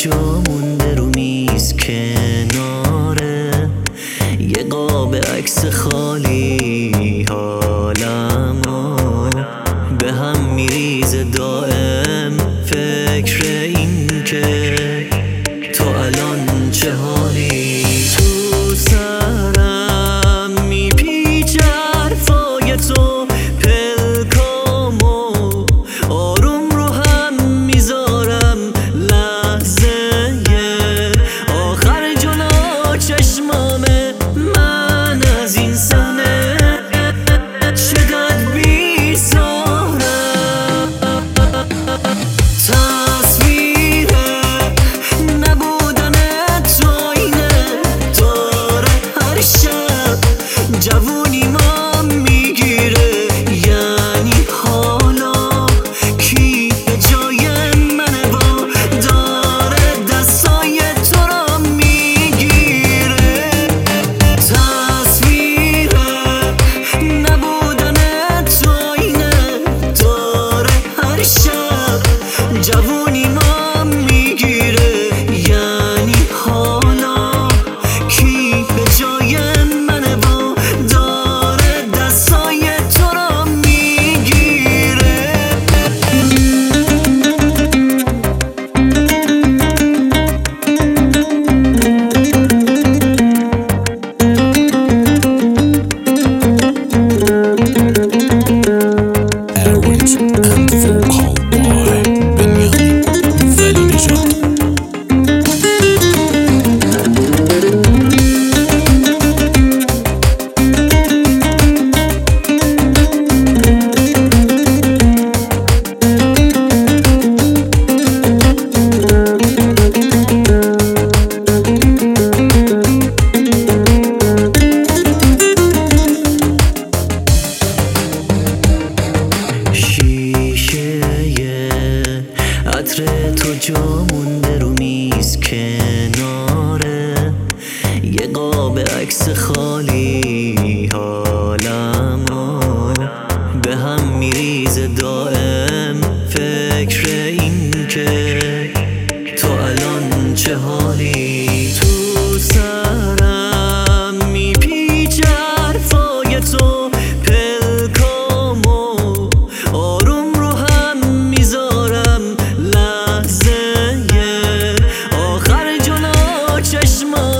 جا مونده رو میز کناره یه قاب عکس خالی، حالمو به هم میریزه دائم فکر این که تو الان چه حالی. تو سرم میپیچه حرفای تو، پلکامو آروم رو هم میذارم، لحظه آخر جلو چشمامه من از این صحنه چقدر بی‌سارم. تصویر نبودن تو اینه داره هر شب جوونی ما میگیره، یعنی حالا کی به جای منه با داره دستای تو را میگیره. تصویر نبودن تو اینه داره هر شب جوونی ما میگیره، یعنی حالا کی به جای منه با داره دستای تو را میگیره. Arrogant and vocal by Benjamin Velinejad. شیشه عطر تو جا مونده رو میز کناره یه قاب عکس خالی، حالمو به هم میریزه دائم فکر این که تو الان چه حالی. تو سرم میپیچه حرفای تو، پلکامو آروم رو هم میذارم، لحظه آخر جلو چشمام